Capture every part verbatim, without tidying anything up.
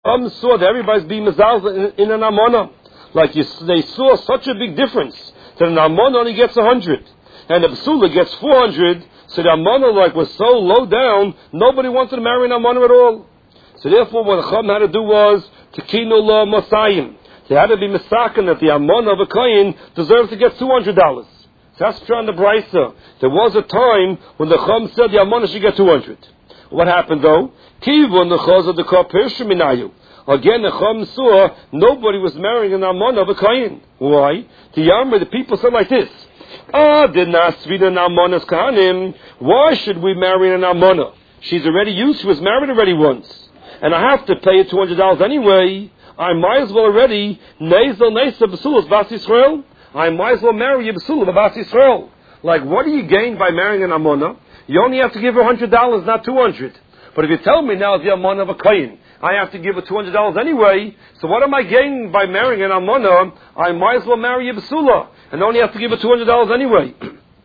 Some saw that everybody's being mezalzel in, in an amona. Like you, they saw such a big difference that an amona only gets a hundred, and the psula gets four hundred. So the amona like was so low down, nobody wanted to marry an amona at all. So therefore, what the Chum had to do was to kinu la masayim. They had to be misaken that the amona of a kohen deserves to get two hundred dollars. So that's true on the brisa. There was a time when the Chum said the amona should get two hundred. What happened though? Kivun the chaz of the kol pirshu minayu. Again, the Chum saw nobody was marrying an amona of a kohen. Why? The Yammer, the people said like this: Ah, did not svida an amona's kahanim. Why should we marry an amona? She's already used. She was married already once, and I have to pay her two hundred dollars anyway. I might as well already nezel nesa b'sulas bas Yisrael. I might as well marry a b'sulah bas Yisrael. Like, what do you gain by marrying an amona? You only have to give her one hundred dollars, not two hundred. But if you tell me now the amona of a kohen, I have to give her two hundred dollars anyway, so what am I gaining by marrying an amona? I might as well marry a b'sulah, and only have to give her two hundred dollars anyway.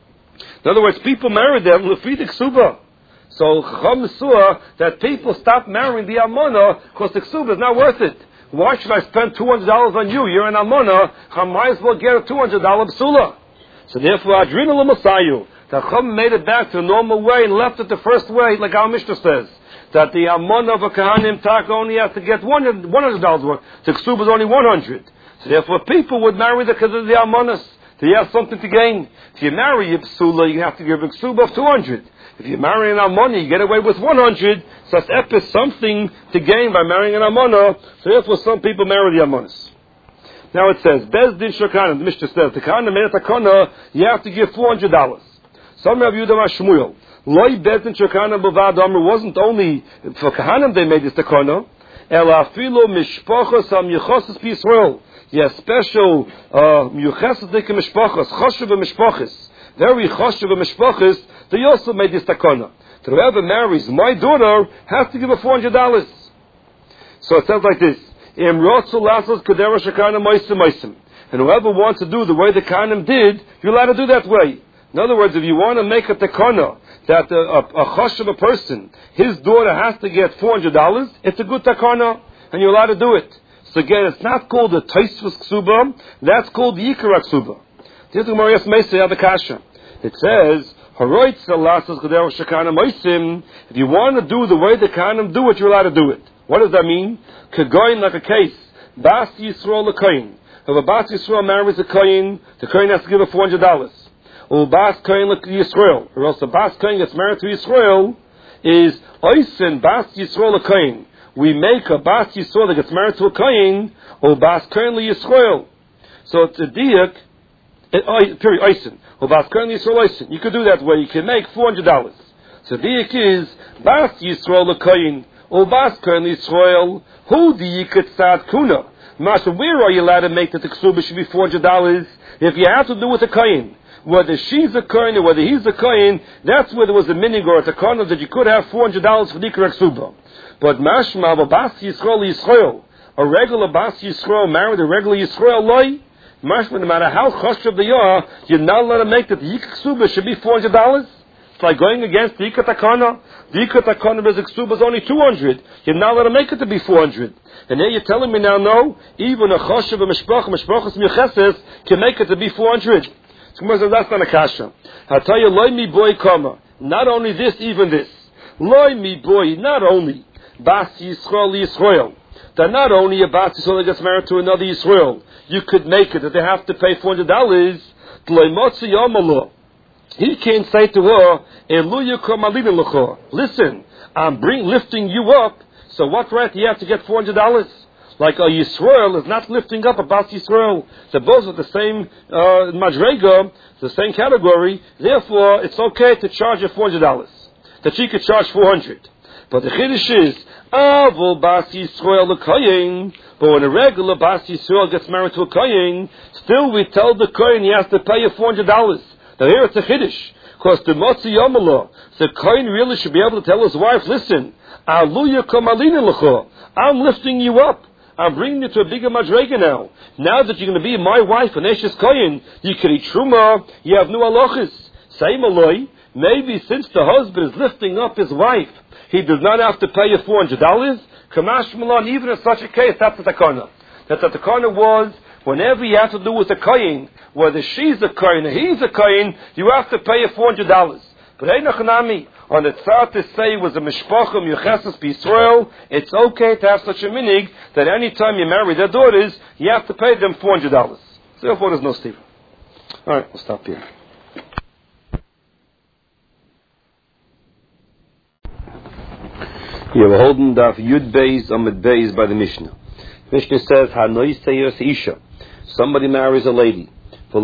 In other words, people married them lefi ksuba. So Chacham saw that people stop marrying the amona because the ksuba is not worth it. Why should I spend two hundred dollars on you? You're an amona. I might as well get a two hundred dollars b'sulah. So therefore, Adrina l'masayu. The Chacham made it back to the normal way and left it the first way, like our Mishnah says. That the amona of a kahanim tak only has to get one hundred dollars worth. The ksuba is only one hundred. So therefore, people would marry the because of the amonas. They have something to gain. If you marry a psula, you have to give a ksuba of two hundred. If you marry an amona, you get away with one hundred. So that's epis something to gain by marrying an amona. So therefore, some people marry the amonas. Now it says, Bezdin Shokana, the Mishnah says, the Kana Menetakana, you have to give four hundred dollars. Some of you don't have Shmuel. Loi Bezdin Shokana Bavad Amr wasn't only for Kahanim they made this Takana, Ela Afilo Mishpachos Am Yechosis Pisrael. Yes, special Yuchesis Dike Mishpachos, Choshev Mishpachos. Very Choshev Mishpachos, they also made this Takana. So whoever marries my daughter has to give her four hundred dollars. So it says like this. And whoever wants to do the way the Kahanim did, you're allowed to do that way. In other words, if you want to make a takana that a, a, a chosh of a person, his daughter has to get four hundred dollars, it's a good takana, and you're allowed to do it. So again, it's not called the Taisvus Ksuba, that's called the Yikara Ksuba. This is the Marias Meisei Adakasha. It says, if you want to do the way the Kahanim do it, you're allowed to do it. What does that mean? Kagoyin, like a case. Bas Yisrael a kohen. If a Bas Yisrael marries a kohen, the kohen has to give her four hundred dollars. Or Bas kohen like Yisrael. Or else the Bas kohen gets married to Yisrael is Oisen Bas Yisrael a kohen. We make a Bas Yisrael that gets married to a kohen, or Bas kohen li Yisrael. So it's a diak, period, Oisen. Or Bas kohen li Yisrael Oisen. You could do that way. You can make four hundred dollars. So diak is Bas Yisrael a kohen. Or Bas kohen li Yisrael. Who do you could start kuna? Master, where are you allowed to make that the ksuba should be four hundred dollars? If you have to do with a kohen, whether she's a kohen or whether he's a kohen, that's where there was a minig or a takana that you could have four hundred dollars for the correct ksuba. But mashma of a Bas Yisrael Yisrael, a regular Bas Yisrael married a regular Yisrael loy, mashma, no matter how choshev they are, you're not allowed to make that the yikra ksuba should be four hundred dollars. It's like going against the Yikra Takana. The Yikra Takana is Ksuba is only two hundred. You're not allowed to make it to be four hundred. And then you're telling me now, no, even a Choshev, a Mishpach, a Mishpachas Mecheses can make it to be four hundred. So that's not a kasha. I'll tell you, Loi mi boy kama. Not only this, even this. Loi mi boy, not only Bas Yisrael Yisrael. That not only a Bas Yisrael that gets married to another Yisrael, you could make it that they have to pay four hundred dollars. T'loimotzi yomallah. He can't say to her, listen, I'm bring, lifting you up, so what right do you have to get four hundred dollars? Like a Yisrael is not lifting up a Bas Yisrael. They're both at the same uh, madrega, the same category, therefore it's okay to charge her four hundred dollars. That she could charge four hundred dollars. But the Chiddush is, Avol Bas Yisrael l'koyin, but when a regular Bas Yisrael gets married to a koyin, still we tell the koyin he has to pay you four hundred dollars. Now here it's a chiddush, because the Motzi Yomalah, the kohen really should be able to tell his wife, listen, Aluya kamalina l'cho, I'm lifting you up, I'm bringing you to a bigger madrega now. Now that you're going to be my wife, an Eshes kohen, you can eat truma, you have new halachas. Same aloi, maybe since the husband is lifting up his wife, he does not have to pay you four hundred dollars, Kamash Malon, even in such a case, that's the takana. That the takana was, whenever you have to do with a kohen, whether she's a kohen or he's a kohen, you have to pay a four hundred dollars. But hey, Nachanami, on the tzad to say it was a mishpachah yucheses b'Yisrael, it's okay to have such a minig that any time you marry their daughters, you have to pay them four hundred dollars. So therefore, there's no stever. All right, we'll stop here. Yeah, we're holding Daf Yud Beis Amid Beis by the Mishnah. Mishnah says, "Hanoi seyos isha." Somebody marries a lady. He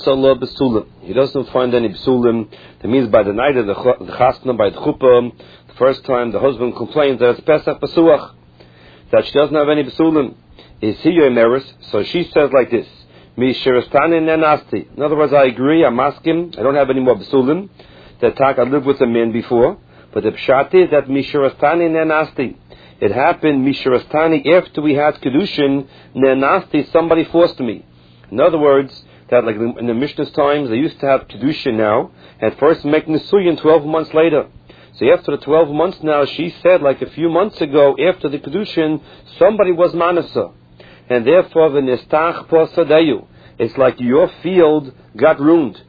doesn't find any psulim. That means by the night of the chasna, by the chuppah, the first time the husband complains that it's Pesach Pesuach, that she doesn't have any psulim. Is he your meris? So she says like this: Mi shirastani nenasti. In other words, I agree. I'm asking. I don't have any more psulim. That tak I lived with a man before, but the pshat is that mi shirastani nenasti. It happened mi shirastani after we had kedushin nenasti. Somebody forced me. In other words, that like in the Mishnah's times, they used to have kedushin now, and first make nisuyin twelve months later. So after the twelve months now, she said like a few months ago, after the kedushin, somebody was manasa, and therefore the nistach posadeyu. It's like your field got ruined.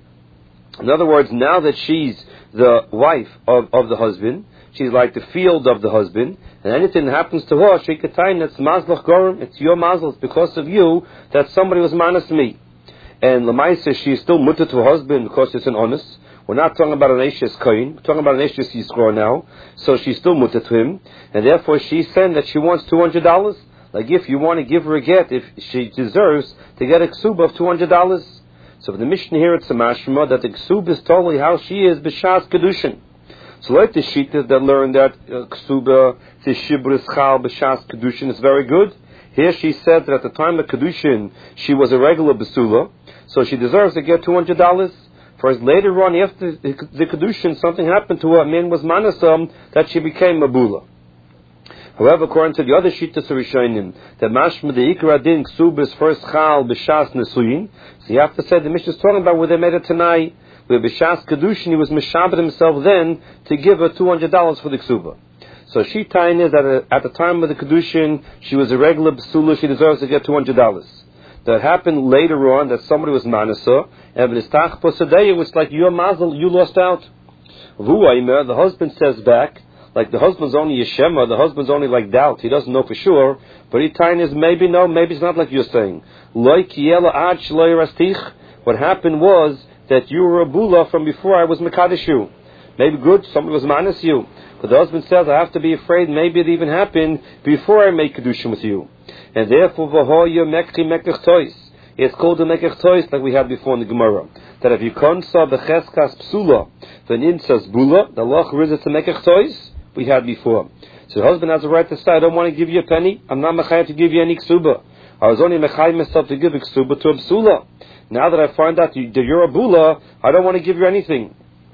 In other words, now that she's the wife of, of the husband, she's like the field of the husband, and anything that happens to her, she could tell it's mazlach gorim, it's your mazl, it's because of you that somebody was manas me. And Lamaisa, she is still mutter to her husband because it's an honest. We're not talking about an Eishes Kohen. We're talking about an Eishes Yisroel now. So she's still mutter to him. And therefore she's saying that she wants two hundred dollars. Like if you want to give her a get, if she deserves to get a ksuba of two hundred dollars. So for the Mishnah here, it's a mashma that the ksuba is totally how she is b'shas kedushin. So like the shittas that learn that uh, ksuba, the shibris chal b'shas kedushin is very good. Here she said that at the time of kedushin, she was a regular besula. So she deserves to get two hundred dollars. First, later on, after the kedushin, something happened to her. A man was manasam that she became a bula. However, according to the other shittas Rishonim, the mashma the ikra din ksubas first chal b'shas nesuyin. So you have to say the Mishnah is talking about where they made it tonight, where b'shas kedushin he was mishabed himself then to give her two hundred dollars for the ksuba. So she tain is that at the time of the kedushin she was a regular besula. She deserves to get two hundred dollars. That happened later on that somebody was manasa, and v'nistach posadeya was like your mazel, you lost out. V'uaymer, the husband says back, like the husband's only yeshema, the husband's only like doubt, he doesn't know for sure, but he time is maybe no, maybe it's not like you're saying. Loi kiyela ad shloi rastich. What happened was that you were a bula from before I was mekadesh you. Maybe good, somebody was manas you. But the husband says, I have to be afraid maybe it even happened before I make kedushin with you. And therefore, v'hoya mekchi mekech tois. It's called the mekech tois like we had before in the Gemara. That if you konsa b'cheskas psula, v'ninsas bula, the loch rizes to mekech tois, we had before. So the husband has a right to say, I don't want to give you a penny. I'm not mechayiv to give you any ksuba. I was only mechayiv myself to give a ksuba to a psula. Now that I find out that you're a bula, I don't want to give you anything.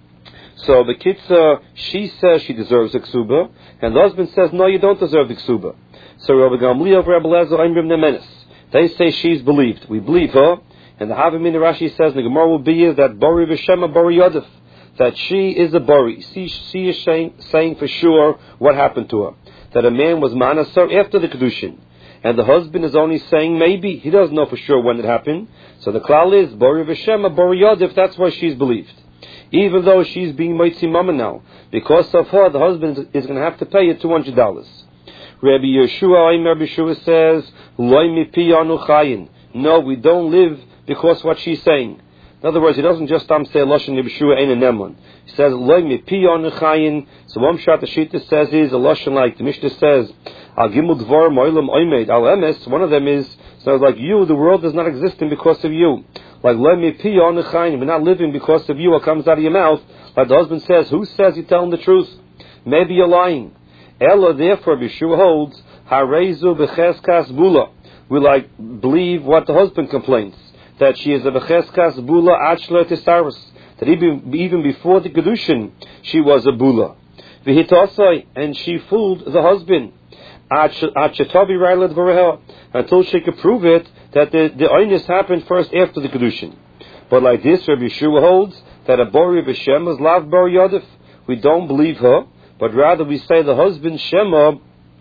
So the kitza, she says she deserves a ksuba, and the husband says, no, you don't deserve the ksuba. So Rabbi Gamliel, Rabbi Lezer, Imrim Nemenis, they say she's believed. We believe her, and the Havamina Rashi says the Gemara will be is that Bori V'Shema Bori Yodef, that she is a Bori. She, she is saying, saying for sure what happened to her, that a man was manasar after the kedushin, and the husband is only saying maybe. He doesn't know for sure when it happened. So the klal is Bori V'Shema Bori Yodef. That's why she's believed. Even though she's being Moitzi Mama now, because of her, the husband is going to have to pay her two hundred dollars. Rabbi Yeshua, Rabbi Yeshua says, Loi mipi anu chayin. No, we don't live because what she's saying. In other words, he doesn't just um, say Lashon Rabbi Yeshua ein neman. He says Loi mipi anu chayin. So one shot the Shita says is a Lashon like the Mishnah says, Al gimul dvar mo'ilam oimed al emes. One of them is so like you, the world does not exist because of you. Like Loi mipi anu chayin. We're not living because of you. What comes out of your mouth? Like the husband says, who says you're telling the truth? Maybe you're lying. Ella, therefore, Bishua holds, Harezu b'cheskas bula. We like believe what the husband complains, that she is a b'cheskas bula achla tisaris. That even, even before the kedushin, she was a bula. V'hitasai, and she fooled the husband. Achetabi railet v'reha, until she could prove it that the the oinus happened first after the kedushin. But like this, Rabbi Yeshua holds that a bori b'shem is lav bori yodif. We don't believe her. But rather we say the husband Shema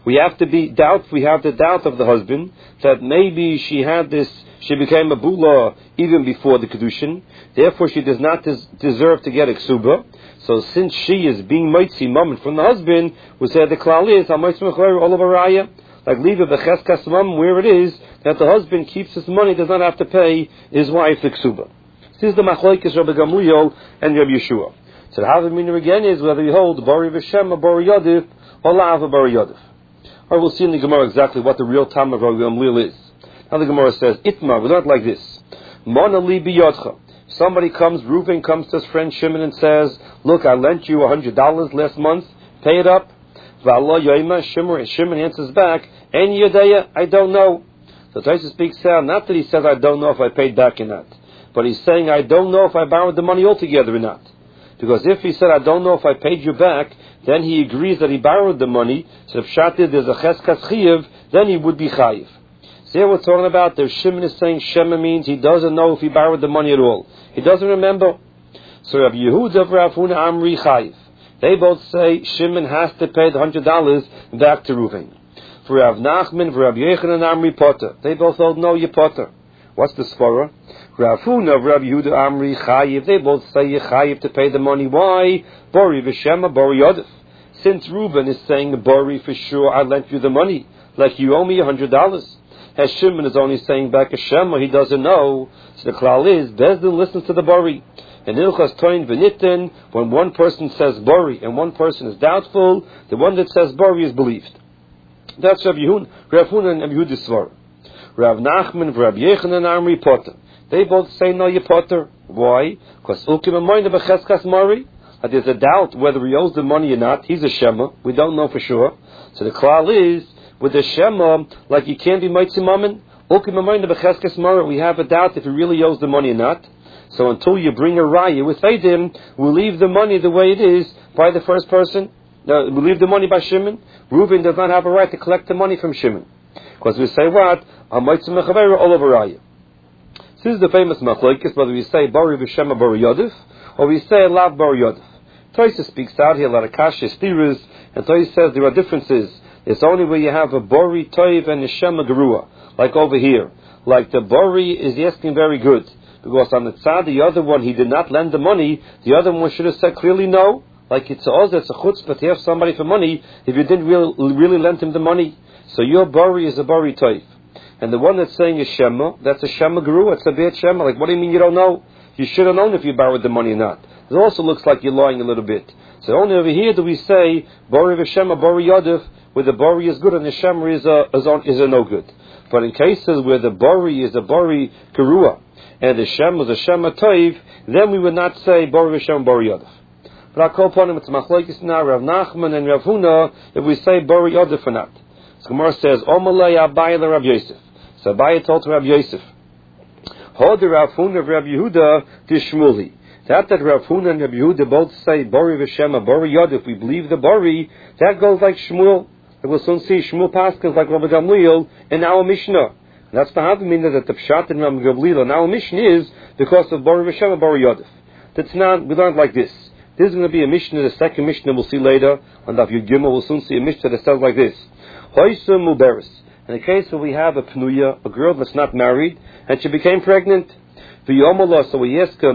We have to be doubt. We have the doubt of the husband that maybe she had this. She became a bula even before the kedushin. Therefore, she does not des- deserve to get a ksuba. So, since she is being mitzi moment from the husband, we say the klal is al mitzi mechaber all of a raya, like leave it becheskas mum where it is that the husband keeps his money, does not have to pay his wife the ksuba. This is the machlokes Rabbi Gamliel and Rabbi Yeshua. So the havamina again is whether you hold bari v'shem or bari yodif or la'ava bari yodif. Or we'll see in the Gemara exactly what the real time of Rabbi Gamliel is. Now the Gemara says, Itmar, we learn it like this. Mona li biyodcha. Somebody comes, Reuven comes to his friend Shimon and says, look, I lent you one hundred dollars last month, pay it up. V'allah yoyma, Shimon, Shimon answers back, En yodeya, I don't know. So Taisa speaks out, not that he says I don't know if I paid back or not, but he's saying I don't know if I borrowed the money altogether or not. Because if he said I don't know if I paid you back, then he agrees that he borrowed the money, so if Shatid there's a cheskas chiyev, then he would be chayiv. See what we're talking about? The Shimon is saying Shema means he doesn't know if he borrowed the money at all. He doesn't remember. So Rabbi Yehuda and Rav Huna Amri Chayiv. They both say Shimon has to pay the hundred dollars back to Reuven. For Rav Nachman, for Rabbi Yechanan Amri Potter. They both hold no, you Potter. What's the svara? Rav Huna, Rabbi Yehuda Amri Chayiv. They both say you Chayiv to pay the money. Why? Bori v'Shema Bori Yodef. Since Reuven is saying Bori for sure, I lent you the money, like you owe me a hundred dollars. As Shimon is only saying back a Shema, he doesn't know. So the klal is, Bezdin listens to the Bori. And Ilchas Toin V'Nitin, when one person says Bori and one person is doubtful, the one that says Bori is believed. That's Rav Yehun, Rav Huna and Rav Yehuda Svar. Rav Nachman, Rav Yechanan Amri Potter. They both say no, you Potter. Why? Because Ukim Amoyna B'Cheskas Mari. There's a doubt whether he owes the money or not. He's a Shema. We don't know for sure. So the klal is, with the Shema, like you can't be Mitzim Mammon, we have a doubt if he really owes the money or not. So until you bring a raya with Eidim, we'll leave the money the way it is by the first person. Uh, we'll leave the money by Shimon. Reuven does not have a right to collect the money from Shimon. Because we say what? All over raya. This is the famous machlokes, whether we say Bari v'Shema Bari Yodif, or we say Lav Bari Yodif. Toisa speaks out here, a lot of kashas, theories, and Toisa says there are differences. It's only where you have a Bori Toiv and a Shema Gerua, like over here. Like the Bori is asking very good, because on the tzad, the other one, he did not lend the money, the other one should have said clearly no. Like it's also, it's a chutzpah to have somebody for money if you didn't really, really lend him the money. So your Bori is a Bori Toiv. And the one that's saying is Shema, that's a Shema Gerua, it's a bad Shema. Like, what do you mean you don't know? You should have known if you borrowed the money or not. It also looks like you're lying a little bit. So only over here do we say Bori v'Shema Bori Yodif, where the Bori is good and the Shema is a, is, on, is a no good. But in cases where the Bori is a Bori Gerua and the Shema is a Shema Toiv, then we would not say Bori v'Shema Bori Yodif. But I call upon him, it's Machlokes now, Rav Nachman and Rav Huna, if we say Bori Yodif or not. So Gemara says, Omalei Abaye le Rav Yosef. So Abaye told to Rav Yosef, Hod Rav Huna of Rav Yehuda Tishmuli. That that Rav Huna and Rav Yehuda both say Bori v'Shema Bori Yodif, if we believe the Bori, that goes like Shmuel. And we'll soon see Shmuel Paskas like Rabbi Gamliel in our Mishnah. And that's the Havamina that the Pshat in Rabbi Gamliel in our Mishnah is because of Bori v'Shema Bori Yodif. That's not, we learned like this. This is going to be a Mishnah, the second Mishnah we'll see later. On Daf Yud Gimel, we'll soon see a Mishnah that says like this. Hoysum Muberis. In the case where we have a Pnuya, a girl that's not married, and she became pregnant, so we ask her,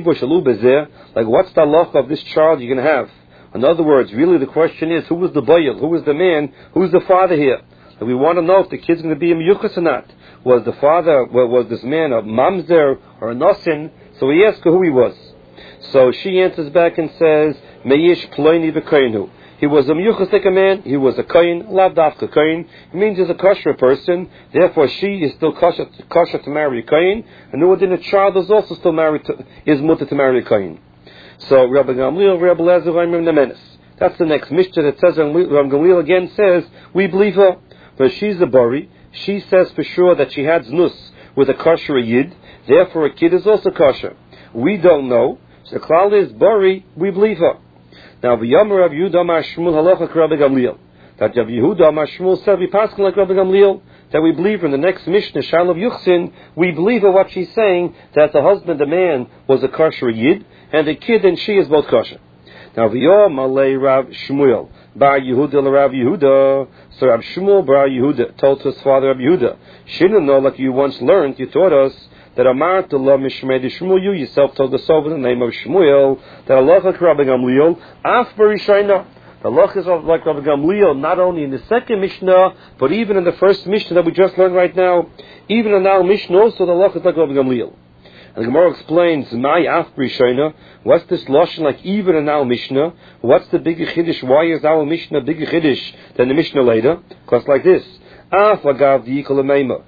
like, what's the halacha of this child you're going to have? In other words, really the question is, who was the boyel? Who was the man? Who's the father here? And we want to know if the kid's going to be a miyuchas or not. Was the father, was this man a mamzer or a nosin? So we ask her who he was. So she answers back and says, Meyish ploini v'koinu. He was a miyuchas man, he was a kohen, lav dafka kohen. It means he's a kosher person, therefore she is still kosher, kosher to marry a kohen, and the within a child is also still married to, is mutter to marry a kohen. So Rabbi Gamliel, Rabbi Lezer, Raimim Nemenis. That's the next Mishnah that says, Rabbi Gamliel again says, we believe her, but she's a bari. She says for sure that she had znus with a kosher yid, therefore a kid is also kosher. We don't know, so the klal is bari, we believe her. Now, v'yomer Rav Yehuda Amar Shmuel halacha Rabbi Gamliel. That Rav Yehuda Amar Shmuel said we pass like Rabbi Gamliel. That we believe in the next Mishnah, Shalom Yuchsin, we believe in what she's saying, that the husband, the man, was a kosher yid, and the kid and she is both kosher. Now, v'yom alei Rav Shmuel bar Yehuda Rav Yehuda. So Rav Shmuel bar Yehuda told to his father Rav Yehuda, Shouldn't like you once learned, you taught us that Amar to love Mishmei de Shmuel, you yourself told us over the name of Shmuel, that Allah like Rabbi Gamliel, Af Barishayna. The Allah is like Rabbi Gamliel, not only in the second Mishnah, but even in the first Mishnah that we just learned right now. Even in our Mishnah also, the Allah is like Rabbi Gamliel. And the Gemara explains, My Af Barishayna, what's this Lashon like even in our Mishnah? What's the bigger Chiddush? Why is our Mishnah bigger Chiddush than the Mishnah later? Because like this, Af Lagav Yikol Ameima.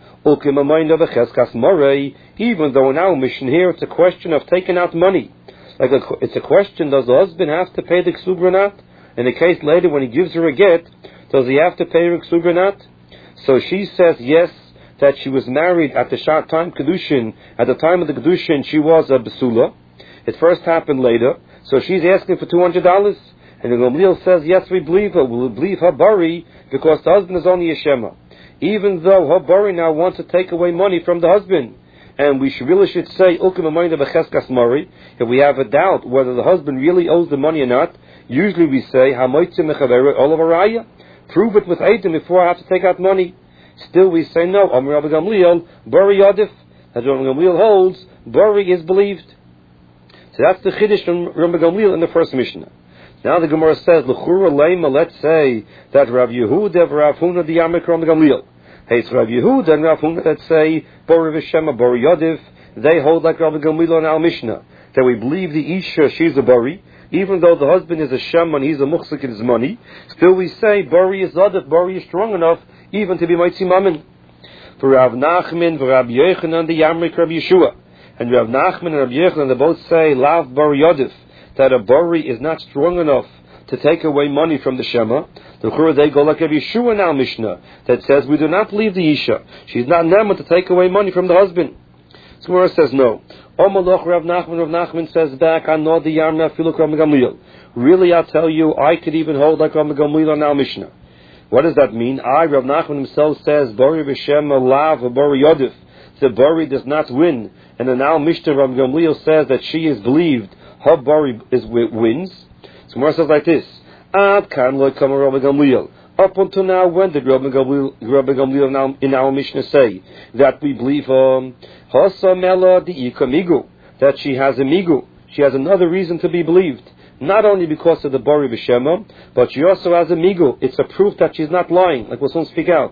Even though in our mission here it's a question of taking out money. Like a, it's a question, does the husband have to pay the ksubra or not? In the case later when he gives her a get, does he have to pay her ksubra or not? So she says yes, that she was married at the short time Kedushin. At the time of the Kedushin she was a Besula. It first happened later. So she's asking for two hundred dollars. And the Gamliel says, yes, we believe her. We'll believe her bari because the husband is only a Shema. Even though her bari now wants to take away money from the husband. And we should really should say, if we have a doubt whether the husband really owes the money or not, usually we say, prove it with Eidim before I have to take out money. Still we say no, Amar Rabbi Gamliel, bari yadif. As Rabbi Gamliel holds, bari is believed. So that's the Chiddush from Rabbi Gamliel in the first Mishnah. Now the Gemara says, L'chura leima, let's say that Rav Yehuda, Rav Huna, the Yamek, Rabbi Gamliel. Hey, it's Rav Yehuda and Rav Huna that say, Bori V'Shema, Bori Yodiv, they hold like Rabbi Gamliel in our Mishnah, that we believe the Isha, she's a Bori, even though the husband is a Shem and he's a Muchzik in his money, still we say, Bori is Yodiv, Bori is strong enough, even to be Maitzi Mammon. For Rav Nachman, for Rav Yechanan, the Yamek, Rav Yeshua, and Rav Nachman and Rav Yechanan, they both say, Lav Bori Yodiv, that a Bori is not strong enough to take away money from the Shema. The Chura, they go like a Yeshua in our Mishnah that says we do not believe the Isha. She's not Nema to take away money from the husband. So Gemara says no. Omaloch Rav Nachman, Rav Nachman says back, I know the Yarna Filuk Rav Gamliel. Really, I'll tell you, I could even hold like Rav Gamliel in our Mishnah. What does that mean? I, Rav Nachman himself says, Bori V'Shem Alav, Bori Yodif. The Bori does not win. And in our Mishnah, Rav Gamliel says that she is believed. Her Bori is wins. So Gemara says like this. Ad kan lo kama Rabbi Gamliel. Up until now, when did Rabbi Gamliel, Rabbi Gamliel in our, in our Mishnah say that we believe um Hasamela di migu, that she has a migu, she has another reason to be believed, not only because of the Bori B'Shema, but she also has a migu. It's a proof that she's not lying, like we'll soon speak out.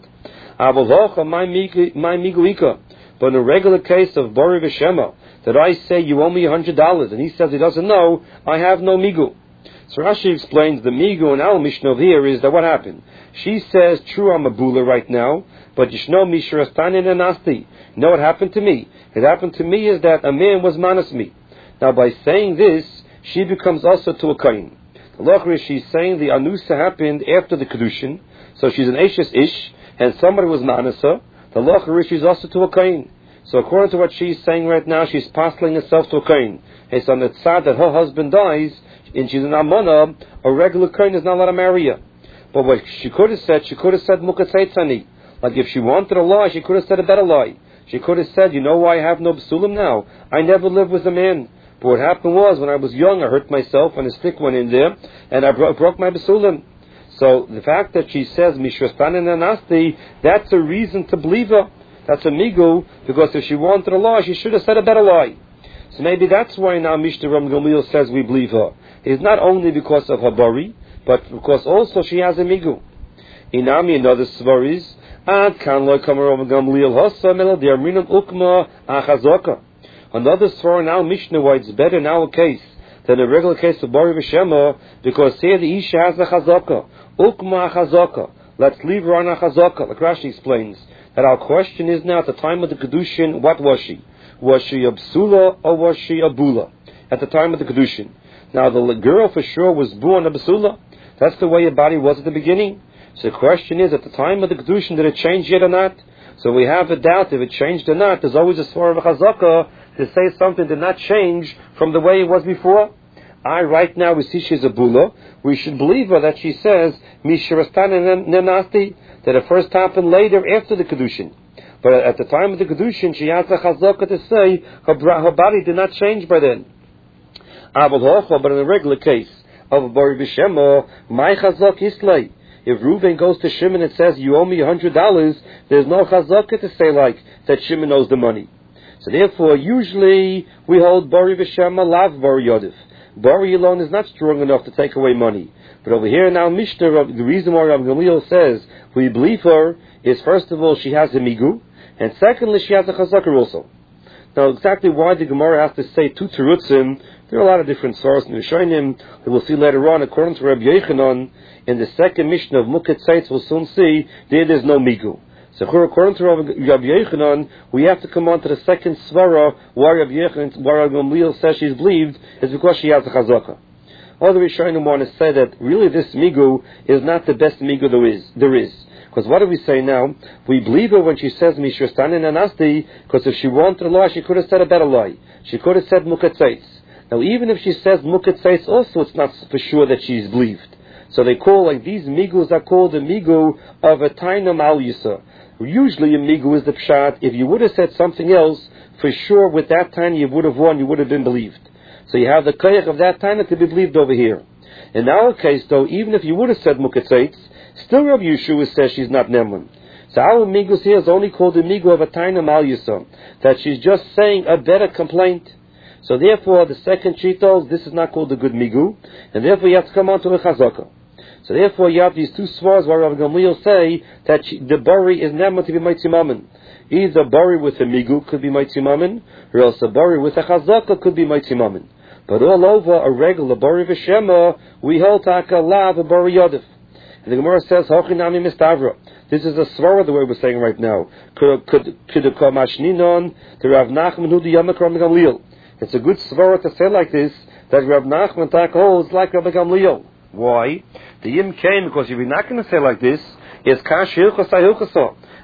My migu ika, but in a regular case of Bori B'Shema, that I say you owe me a hundred dollars, and he says he doesn't know, I have no migu. So Rashi explains the migu in our Mishnah over here is that what happened? She says, true, I'm a bula right now, but Yishno Mishrastanin and Nasti. You know what happened to me? It happened to me is that a man was manas me. Now by saying this, she becomes also to a kain. The Lachri is she's saying the anusa happened after the kedushin, so she's an Ashes ish, and somebody was manasa. The Lachri is she's also to a kain. So according to what she's saying right now, she's passing herself to a kain. It's on the tzad that her husband dies, and she's an amona, a regular kain is not allowed to marry her. But what she could have said, she could have said mukatzaitzani. Like if she wanted a lie, she could have said a better lie. She could have said, you know why I have no basulim now? I never lived with a man. But what happened was, when I was young, I hurt myself and a stick went in there, and I bro- broke my basulim. So the fact that she says mishrastanin anasti, that's a reason to believe her. That's a migu, because if she wanted a lie, she should have said a better lie. So maybe that's why now Mishnah Ram Gamliel says we believe her. It's not only because of her bari, but because also she has a migu. Inami, another svar is, Ad kan lo kama Ram Gamliel hasa mela diarminam ukma achazoka. Another svar in our Mishnah why it's better in our case than a regular case of bari v'shema, because here the isha has a chazaka. Ukma achazoka. Let's leave her on a chazaka. Like Rashi explains, that our question is now, at the time of the Kedushin, what was she? Was she a Bsula or was she a Bula? At the time of the Kedushin. Now the girl for sure was born a Bsula. That's the way her body was at the beginning. So the question is, at the time of the Kedushin, did it change yet or not? So we have a doubt if it changed or not. There's always a svar of a chazaka to say something did not change from the way it was before. I, right now, we see she's a Bula. We should believe her that she says, Mishirastan Nenasti, that it first happened later after the Kedushin. But at the time of the Kedushin, she has a chazaka to say her, her body did not change by then. But in a regular case, of a Bari B'Shema, my Chazak Islay. If Reuven goes to Shimon and says, you owe me a hundred dollars, there's no Chazakah to say like that Shimon owes the money. So therefore, usually we hold Bari B'Shema Lav Bari Yodif. Bari alone is not strong enough to take away money. But over here in our Mishnah, the reason why Rav Gamliel says we believe her is, first of all, she has a migu, and secondly, she has a chazakah also. Now, exactly why the Gemara has to say two terutzim, there are a lot of different sources in the Rishonim that we'll see later on. According to Rabbi Yochanan, in the second Mishnah of Mukhet Tzitz, we'll soon see there there's no migu. So according to Rabbi Yochanan, we have to come on to the second svara why Rabbi Yochanan, why Rabbi Gamliel says she's believed, is because she has a chazakah. Other Rishonim want to say that really this migu is not the best migu there is. There is. Because what do we say now? We believe her when she says Mishrastanin Anasti, because if she wanted a lie, she could have said a better lie. She could have said Mukhet Tzitz. Now even if she says Mukhet Tzitz also, it's not for sure that she's believed. So they call, like these migus are called the migu of a tainam al yisa. Usually a migu is the pshat. If you would have said something else, for sure with that time you would have won, you would have been believed. So you have the koyach of that time to be believed over here. In our case though, even if you would have said Mukhet Tzitz, still Rabbi Yeshua says she's not Nemlin. So our migus here is only called the migu of a tainam al yisa, that she's just saying a better complaint. So therefore the second she tells, this is not called a good migu, and therefore you have to come on to a chazakah. So therefore you have these two svars where Rabbi Gamliel say that she, the bari is never to be Maitzi Mammon. Either bari with a migu could be Maitzi Mammon, or else a bari with a chazakah could be Maitzi Mammon. But all over a regular bari v'shema, we hold taka lav a bari yodif. And the Gemara says, Hochinami mistavra. This is a svara the way we're saying right now. Could could the kamashninon the Rav Nachman hu the yamak Rabbi Gamliel. It's a good svara to say like this, that Rav Nachman taka holds like Rabbi Gamliel. Why? The yim came because if you're not going to say like this, is kash hilchasa hilchasa.